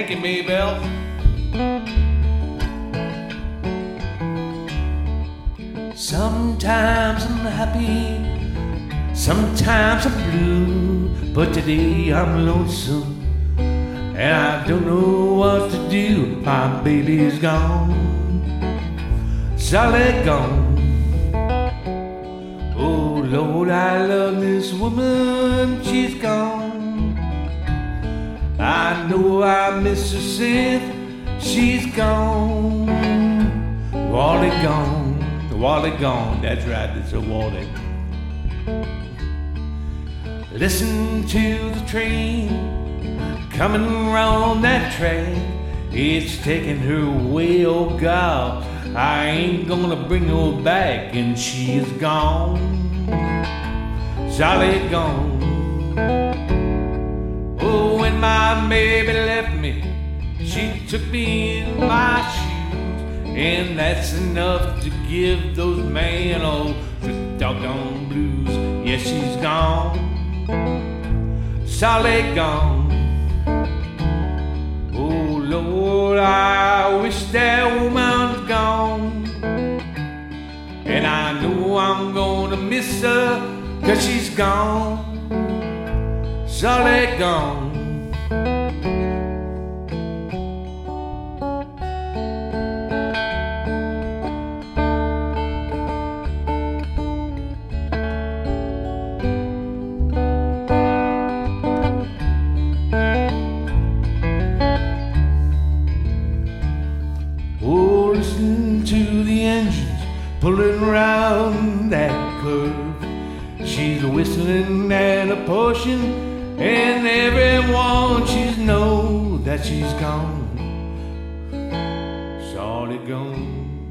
Thank you, Maybelle. Sometimes I'm happy, sometimes I'm blue, but today I'm lonesome, and I don't know what to do. My baby's gone, solid gone. Oh Lord, I love this woman, she's gone. I know I miss her since she's gone. Wally gone, Wally gone, that's right, it's a Wally. Listen to the train coming round that track. It's taking her away, oh God, I ain't gonna bring her back, and she is gone, solid gone. Oh, when my baby left me, she took me in my shoes, and that's enough to give those men all the doggone blues. Yeah, she's gone, solid gone. Oh Lord, I wish that woman was gone, and I know I'm gonna miss her, 'cause she's gone, solid gone. Oh, listen to the engines pulling round that curve. She's whistling at a portion, and everyone she's know that she's gone, solid gone.